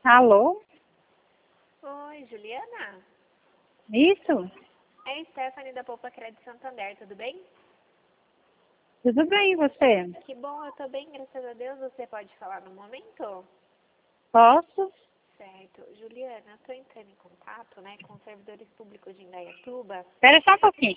Alô? Oi, Juliana? Isso? É a Stephanie da Poupa Crédito Santander, tudo bem? Tudo bem, e você? Que bom, eu tô bem, graças a Deus. Você pode falar no momento? Posso? Certo. Juliana, eu tô entrando em contato, né, com os servidores públicos de Indaiatuba. Espera só um pouquinho.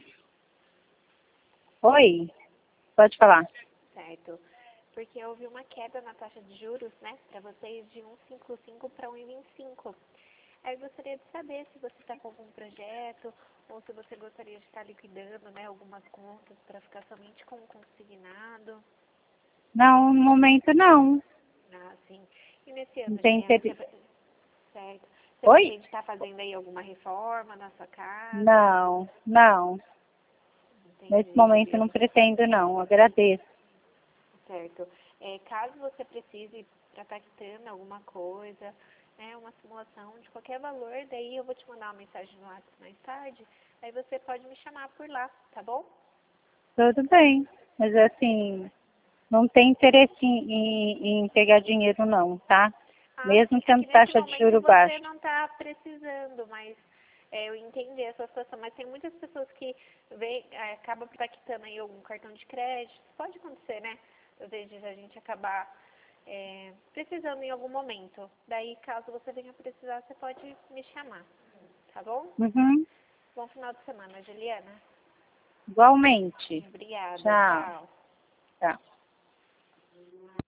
Oi, pode falar. Certo. Porque houve uma queda na taxa de juros, né, para vocês de 1,55 para 1,25. Aí eu gostaria de saber se você está com algum projeto ou se você gostaria de estar liquidando, né, algumas contas para ficar somente com o consignado. Não, no momento não. Ah, sim. E nesse Não ano, tem Juliana, interesse. certo. Você Oi? pretende estar fazendo aí alguma reforma na sua casa? Não, não. Nesse Entendi, momento não Juliana. pretendo não. Agradeço. Certo. Caso você precise para estar quitando alguma coisa, né, uma simulação de qualquer valor, daí eu vou te mandar uma mensagem no WhatsApp mais tarde, aí você pode me chamar por lá, tá bom? Tudo bem. Mas assim, não tem interesse em pegar dinheiro não, tá? Ah, Mesmo sim. É tendo que nesse taxa de momento juro você baixa. não está precisando, mas eu entendi a sua situação. Mas tem muitas pessoas que acabam por estar quitando aí algum cartão de crédito. Pode acontecer, né? Às vezes a gente acabar precisando em algum momento. Daí, caso você venha precisar, você pode me chamar, tá bom? Uhum. Bom final de semana, Juliana. Igualmente. Obrigada. Tchau. Tchau. Tchau.